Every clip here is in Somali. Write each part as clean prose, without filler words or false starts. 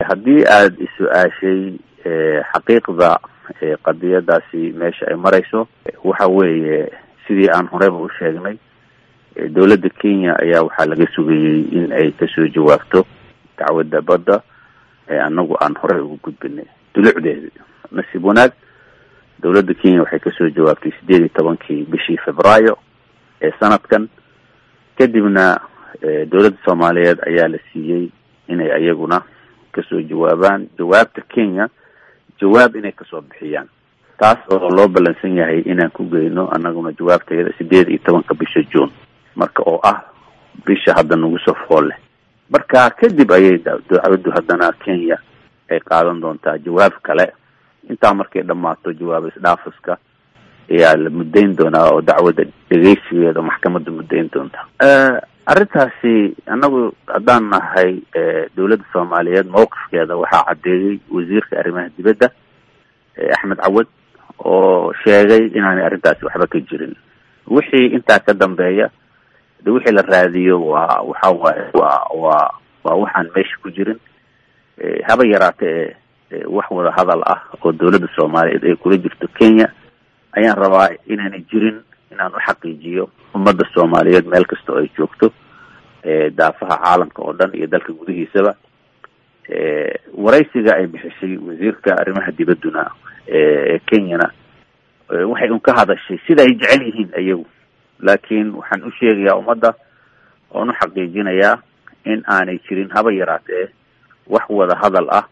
haddii aad isu-aashay xaqiiqda qadiyadaasi meesha ay marayso waxa weeye sidii aan horeyba u sheegnay dawladda Kenya ayaa waxaa laga sugayay in ay kasoo jawaabto dacwadda badda anagu aan horey ugu gudbinay dulucdeeda. nasiib wanaag dawladda Kenya waxay kasoo jawaabtay 18 bishii Febraayo ee sanadkan, kadibna dawladda Soomaaliyeed ayaa la siiyay inay ayaguna kasoo jawaabaan jawaabta Kenya, jawaab inay kasoo bixiyaan, taas oo loo balansan yahay inaan ku geyno anaguna jawaabteeda 18 bisha June, marka oo ah bisha hadda nagu soo fool leh. marka kadib ayay dawladdu haddana Kenya ay qaadan doontaa jawaab kale. intaa markay dhamaato jawaab isdhaafiska ayaa la mudayn doonaa oo dacwadda dhageysigeeda maxkamadda mudayn doonta. arrintaasi anagu haddaan nahay dawladda Soomaaliyeed mowqifkeeda waxaa cadeeyay wasiirka arrimaha dibadda Axmed Cawad oo sheegay inaanay arrintaasi waxba ka jirin. wixii intaa ka dambeeya wixii la raadiyo waa waxaan meesha ku jirin. haba yaraatee wax wada hadal ah oo dawladda Soomaaliyeed ay kula jirto Kenya ayaan rabaa inaanay jirin, inaan u xaqiijiyo ummadda Soomaaliyeed meel kasta oo ay joogto daafaha caalamka oo dhan iyo dalka gudihiisaba. waraysiga ay bixisay wasiirka arrimaha dibadduna Kenyana waxay ka hadashay sida ay jecel yihiin ayagu, laakiin waxaan u sheegayaa ummadda oon u xaqiijinayaa in aanay jirin haba yaraatee wax wada hadal ah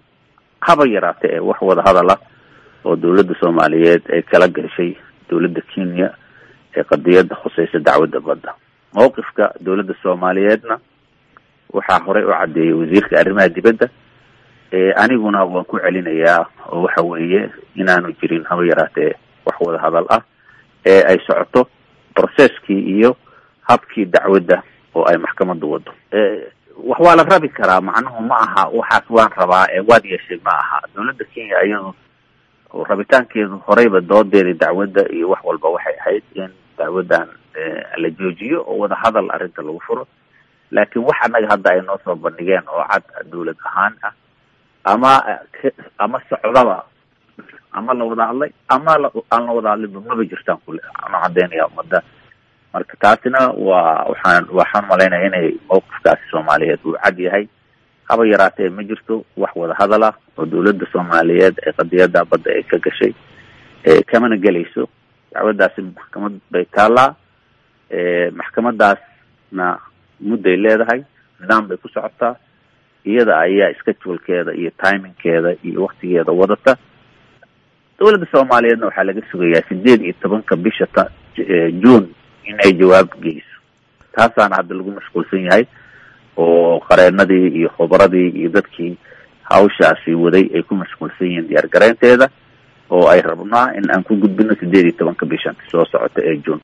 oo dawladda Soomaaliyeed ay kala gashay dawladda Kenya ee qadiyadda khusaysa dacwadda badda. mowqifka dawladda Soomaaliyeedna waxaa horey u cadeeyay wasiirka arrimaha dibadda, aniguna waan ku celinayaa oo waxa weeye inaanu jirin haba yaraatee wax wada hadal ah ee ay socoto processkii iyo habkii dacwadda oo ay maxkamaddu wado. wax waa la rabi karaa, macnuhu ma aha waxaas waan rabaa waad yeeshay ma aha. dawladda Kenya ayadu rabitaankeedu horeyba doodeeda dacwadda iyo wax walba waxay ahayd in dacwaddan la joojiyo oo wada hadal arrinta lagu furo, laakiin wax anaga hadda ay noo soo bandhigeen oo cad dawlad ahaan ah ama socdaba ama la wada hadlay ama aan la wada hadlinba maba jirtaan kule ana cadeynaya ummadda. marka taasina waxaan malaynayaa inay mowqifkaasi Soomaaliyeed uu cad yahay. haba yaraatee ma jirto wax wada hadal ah oo dawladda Soomaaliyeed ee qadiyadda badda ay ka gashay kamana gelayso. dacwaddaasi maxkamad bay taallaa, maxkamadaasna mudday leedahay, nidaam bay ku socotaa, iyada ayaa schedule-keeda iyo timing-keeda iyo waqtigeeda wadata. dawladda Soomaaliyeedna waxaa laga sugayaa 18 bisha June in ay jawaab geyso. taasaana hadda lagu mashquulsan yahay oo qareenadii iyo khubradii iyo dadkii hawshaasi waday ay ku mashquulsan yihiin diyaar gareynteeda, oo ay rabnaa in aan ku gudbino 18 bishan soo socota ee June.